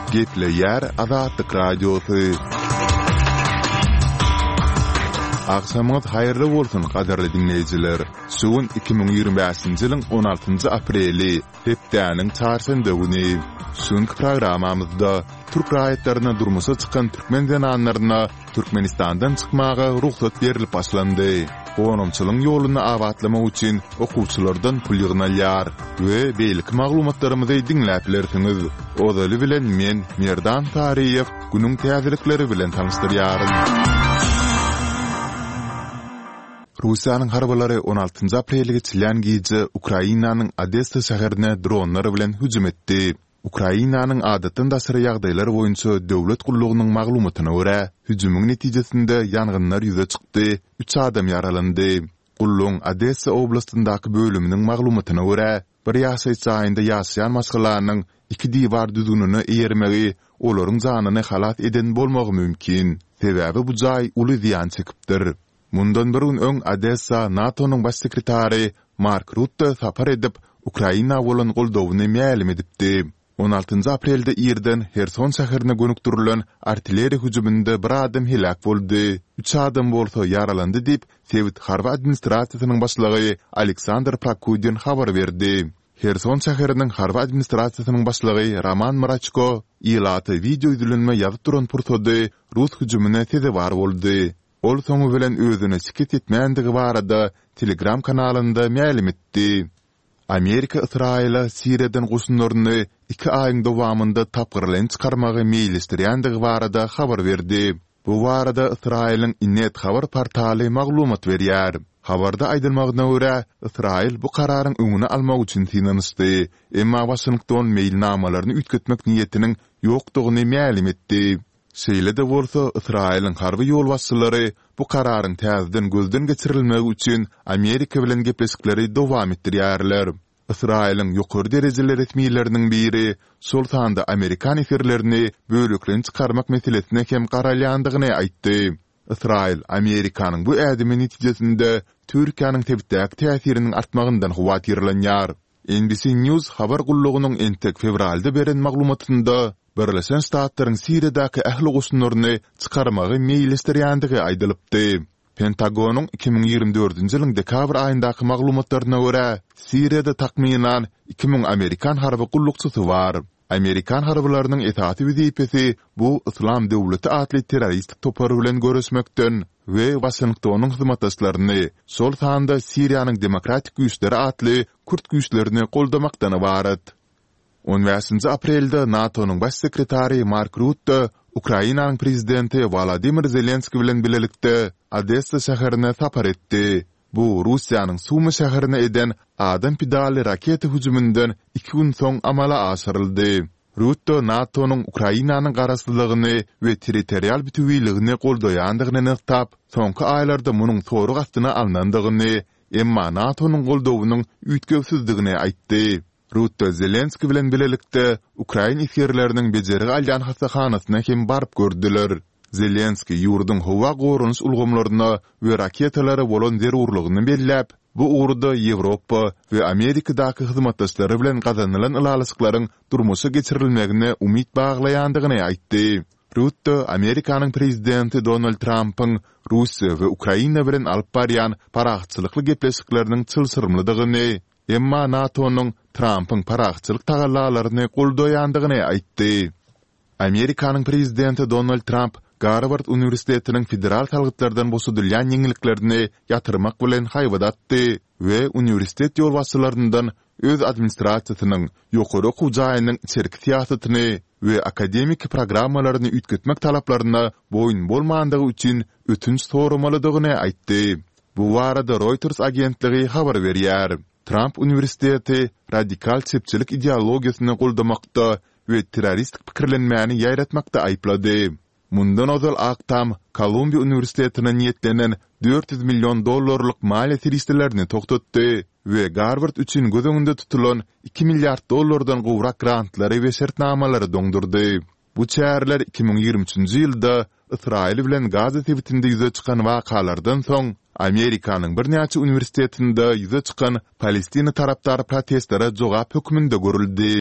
Gepleyer Azatlyk Radiosu. Akşamınız hayırlı bolsun gaderli dinleyijiler. Sugun 2025-nji ýylyň 16-njy apreli, hepdäniň çarşamba güni. Suňky programamyzda Türk raýatlaryna durmuşa çykan türkmen zananlaryna Türkmenistandan çykmaga ruhsat berilip başlandy. Gonumçylyň ýoluna awatlamak üçin okuwçylardan pul ýygnalýar we beýlik maglumatlarymyzy dinläp bilersiňiz. Odaly bilen men Merdan Tariýew günüň täzelikleri bilen tanışdyrýarym. Russiýanyň harbalary 16-njy aprelge çylýan gije Ukrainanyň Odessa şäherine dronlar bilen hüjüm etdi. Ukrainanyň adatyn daşary ýagdaýlar boýunça döwlet gullugynyň maglumatyna görä, hüjümüň netijesinde ýangynlar ýüze çykdy, 3 adam ýaralandy. Gullugyň Odessa oblastyndaky bölüminiň maglumatyna görä, bir ýaşaýyş aýynda ýaşaýan maşgalarynyň 2 diýwar düdügüni eýermegi olaryň janyny halat eden bolmagy mümkin. Sebäbi bu jaý uly ziýan çekipdir. Mundan bir gün öň Odessa NATO'nun baş sekretary Mark Rutte sapar edip Ukraina bolan goldawyny mälim edipdi. 16-njy aprelde ýerden Herson şäherine gönükdirilen artilleriýa hüjüminde bir adam helak boldy. 3 adam bolsa ýaralandy diýip Sowet harba administrasiýasynyň başlygy Aleksandr Prokudin habar berdi. Herson şäheriniň harba administrasiýasynyň başlygy Roman Mrachko ýylaty video izlenme ýazyp duran pursady Rus hüjümine teze bar boldy. Ol soňu bilen özüne şikayet etmänligi barada Telegram kanalynda mälim etdi. Amerika Israila Siriýadan goşunlaryny 2 aýyň dowamında tapgyrlan çykarmagy meýilestirýändigi barada habar berdi. Bu barada Israiliň Innet habar portaly maglumat berýär. Habarda aýdylmagyna görä, Israil bu kararyň öňüne almak üçin tinanysdy. Emma Washington meýilnamalaryny ütketmek niýetiniň ýokdugyny mälim etdi. Şeýle de bolsa, Israiliň harby ýol başçylary bu kararyň täzeden gözden geçirilmegi üçin Amerika bilen gepleşikleri dowam etdirýärler. Israiliň ýokary derejeli resmiýetleriniň biri şol sanda Amerikan eserlerini bölüklen çykarmak meselesine hem garalýandygyny aýtdy. Israil Amerikanyň bu ädimi netijesinde Türkiýanyň tebitdäki täsiriniň artmagyndan howatyrlanýar. NBC News habar gullugynyň entek fevralda beren maglumatynda Birleşen Ştatlaryň Siriýadaky ähli goşunlaryny çykarmagy meýilestirýändigi aýdylypdy. Pentagonyň 2024-nji ýylyň dekabr aýyndaky maglumatlaryna görä, Siriýada takminan 2000 Amerikan harby gullukçysy bar. Amerikan harbylarynyň etaty wezipesi bu Islam döwleti atly terroristik topar bilen görüşmekden we Washingtonyň hyzmatdaşlaryny şol sanda Siriýanyň demokratik güýçleri atly Kürt güýçlerini goldamakdan ibaret. 15-nji aprelde NATO'nun baş sekretary Mark Rutte Ukrainanyň prezidenti Volodymyr Zelenski bilen bilelikde Odessa şäherine sapar etdi. Bu Russiýanyň Sumy şäherine eden adam pidali raket hüjümünden 2 gün soň amala aşyryldy. Rutte NATO'nun Ukrainanyň garaşsyzlygyny we territorial bütünligini goldaýandygyny nyktap, soňky aýlarda munyň soruq astyna alnandygyny, emma NATO'nun goldawynyň üýtgewsizdigini aýtdy. Rutte Zelenski bilen bilelikde Ukraina eserleriniň bejerigi alýan hasahanasyna hem barıp gördüler. Zelenski ýurdun howa gorunuş ulgamlaryna we raketalary bolan zerurlygyny belläp, bu ugrda Ýewropa we Amerikadaky hyzmatdaşlary bilen gazanylan ýalyşyklaryň durmuşa geçirilmegine umyt baglaýandygyny aýtdy. Rutte Amerikanyň prezidenti Donald Trump'yň Russiýa we Ukraina bilen alyp barýan paraxçylykly gepleşikleriniň çylsyrmlydygyny, emma NATO'nun Trump'yň paraxçylyk tagallalaryny goldaýandygyny aýtdy. Amerikanyň prezidenti Donald Trump Harvard Universitetiniň federal talgytlardan boşadylýan ýeňiliklerini ýatyrmak bilen haýbadatdy we universitet ýolbaşçylaryndan öz administrasiýasynyň ýokary okuw jaýynyň içerik siýasatyny we akademik programmalaryny ütketmek talaplaryna boyun bolmandygy üçin ötünç soramalydygyny aýtdy. Bu barada Reuters agentligi habar berýär. Trump Universiteti radikal çepçilik ideologiýasyny goldamakda we terroristik pikirlenmäni ýaýratmakda aýplady. Mundan ozal Aktam Kolumbiya Universitetine niýetlenen $400 milyon maliýe teristlerini toktatdy we Harvard üçin göz öňünde tutulan $2 milyard gowrak grantlary we şertnamalary doňdurdy. Bu çäherler 2023-nji ýylda Israil bilen Gaza tebitinde ýüze çykan wakalardan soň Amerikanyň bir näçe universitetinde ýüze çykan Palestina tarapdary protestlere jogap hökmünde görüldi.